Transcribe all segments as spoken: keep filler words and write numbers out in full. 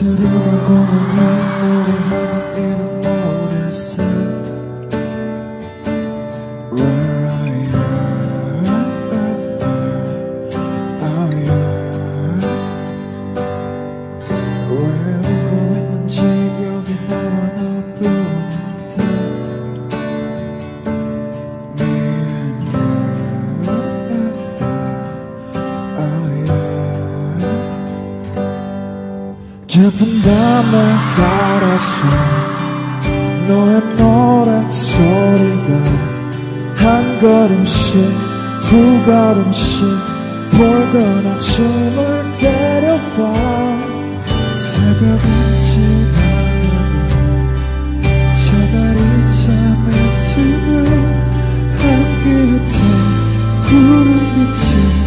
스르는 공원에 노래하는 이름 너를 새 Where are you? Oh yeah. 왜 울고 있는지 여기 나와 너뿐인데 깊은 밤을 따라서 너의 노랫소리가 한 걸음씩 두 걸음씩 붉은 아침을 데려와 새벽은 지나가고 저달이 잠에 들면 한 곁에 구름빛이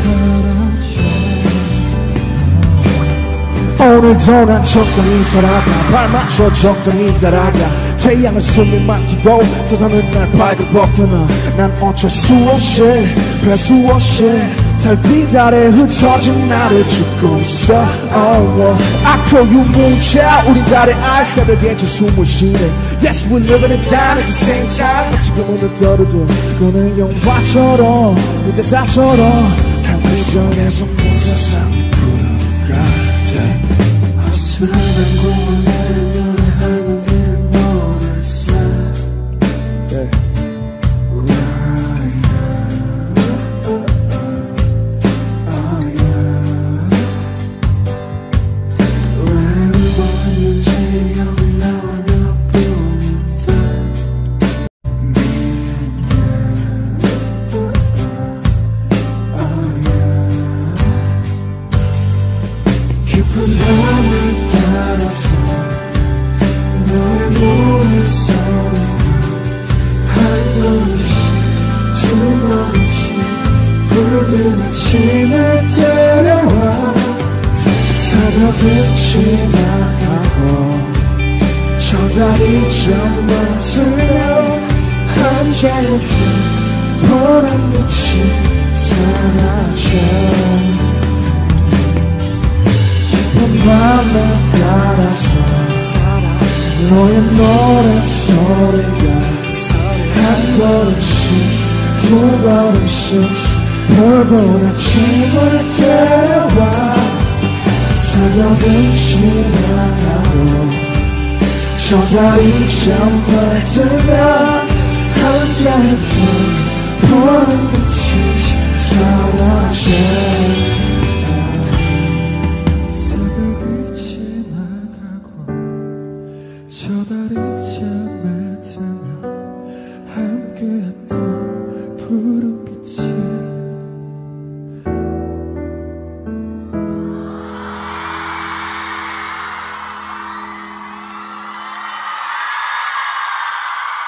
오늘도 난 적당히 살아가 발맞춰 적당히 따라가 태양은 숨을 막히고 솟아는 날 발들벗겨나 난 어쩔 수 없이 별 수 없이 달빛 아래 흩어진 나를 죽고 있어 oh, oh. I call you moonchild 우린 달의 알 새벽에 저 숨을 쉬네 Yes we're living in time at the same time 지금은 떨어도 그는 영화처럼 이 대사처럼 달빛 전에서 본 세상이 불어가 스르는 공원에 노래하는 이름 너를 새 yeah. Right. Oh, yeah. 왜 울고 있는지 여기 나와 너뿐인데 oh, yeah. 깊은 밤을 따라서 너의 노랫소리가 한 걸음씩 두 걸음씩 붉은 아침을 데려와 새벽은 지나가고 저 달이 잠만 들면 한가득 보랏빛이 사라져 밤을 따라서 너의 노랫소리가 한 걸음씩 두 걸음씩 붉은 아침을 데려와 새벽은 지나가고 저 달이 잠들면 한가득 보랏빛